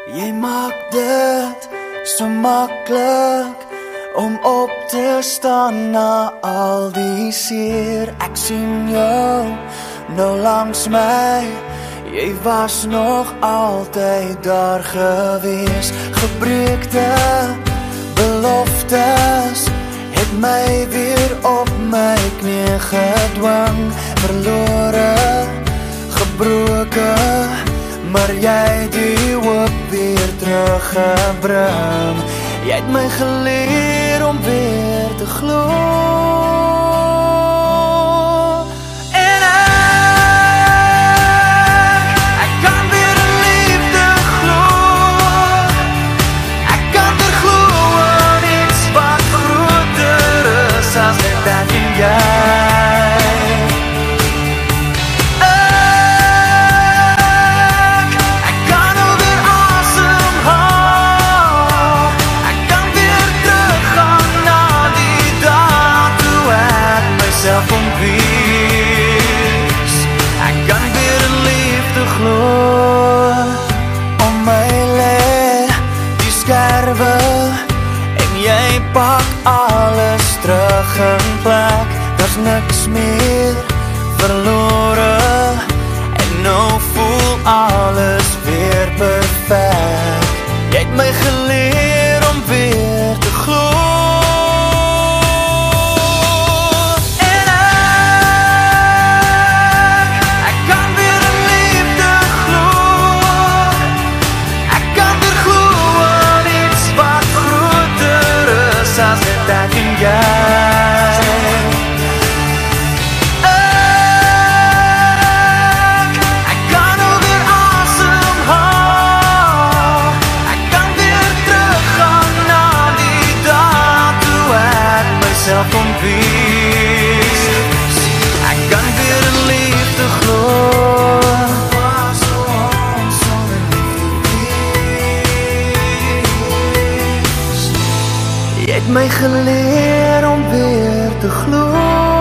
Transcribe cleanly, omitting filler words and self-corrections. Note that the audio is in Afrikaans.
Jy maak dit so maklik om op te staan na al die seer. Ek sien jou nou langs my. Jy was nog altyd daar gewees. Gebreekte beloftes het my weer op my knie gedwing. Verlore, gebroke, maar jy die hoop weer teruggebring. Jy het my geleer om weer te glo. En ek kan weer in liefde glo. Ek kan weer glo in iets wat groter is as net ek en jy. Ek kan weer in liefde glo. Om my lê die skerwe en jy pak alles terug in plek. Daar's niks meer verlore en nou voel alles weer perfek. Jy het my geleer om weer te glo. Ek kan weer in liefde glo. Jy het my geleer om weer te glo.